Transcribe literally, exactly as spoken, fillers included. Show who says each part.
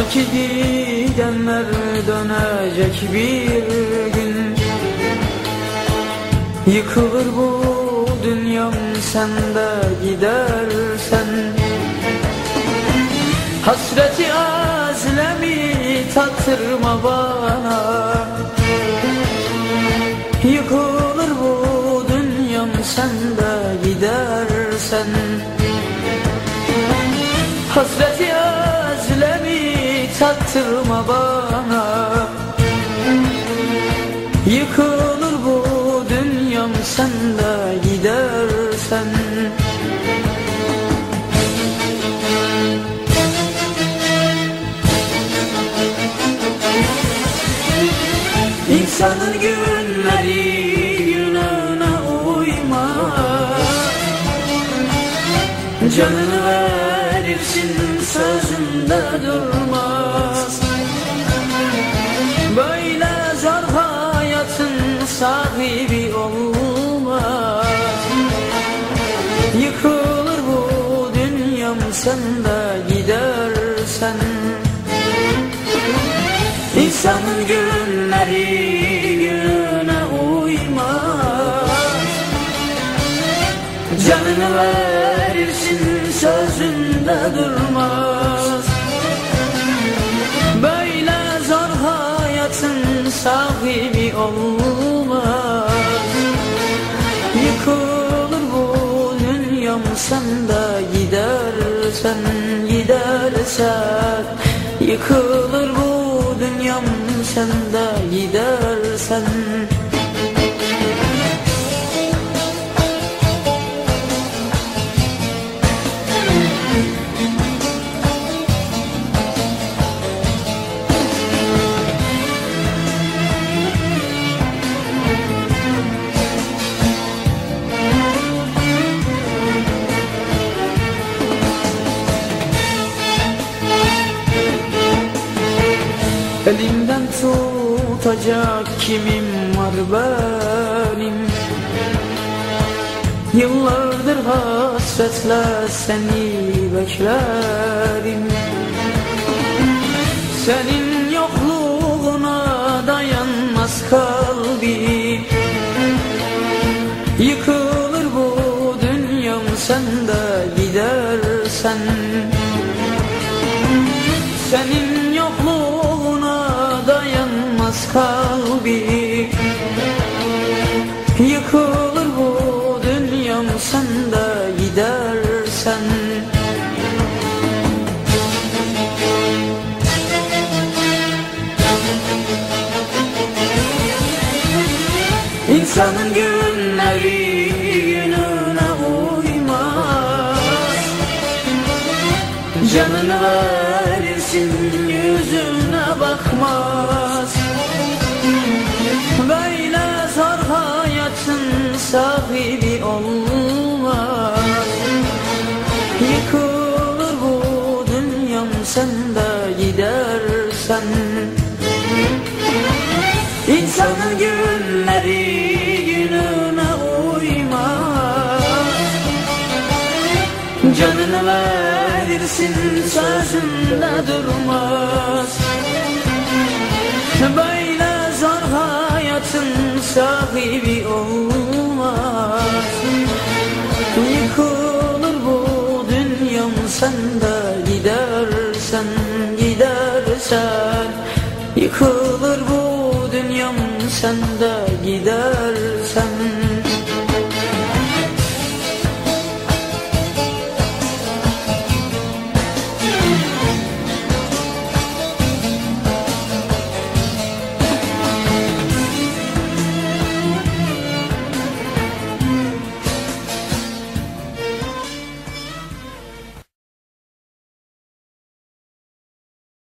Speaker 1: Sanki gidenler dönecek bir gün. Yıkılır bu dünyam sen de gidersen. Hasreti azlemi tattırma bana. Yıkılır bu dünyam sen de gidersen. Hasreti azlemi tattırma bana. Yıkılır bu dünyam sen de gidersen. İnsanın günleri gününe uymaz. Canını verirsin sözünde durmaz. Böyle zor hayatın sahibi olmaz. Yıkılır bu dünyam sen de gidersen. İnsanın günleri gününe uymaz. Canını verirsin sözünde durmaz. Böyle zor hayatın sahibi olmaz. Yıkılır bu dünyam sen de gidersen, gidersen. Yıkılır bu dünyam sen de gidersen. Elimden tutacak kimim var benim? Yıllardır hasretle seni beklerim. Senin yokluğuna dayanmaz kalbim. Yıkılır bu dünyam sen de gidersen. Senin yokluğuna dayanmaz kalbim. Yıkılır bu dünyam sen de gidersen. İnsanın günleri gününe uymaz. Canını verirsin yüzüne bakmaz. Böyle zor hayatın sahibi olmaz. Yıkılır bu dünyam sen de gidersen. İnsanın günleri gününe uymaz. Canını verirsin sözünde durmaz. Böyle zor hayatın sahibi olmaz. Yıkılır bu dünyam sen de gidersen, gidersen. Yıkılır bu dünyam sen de gidersen.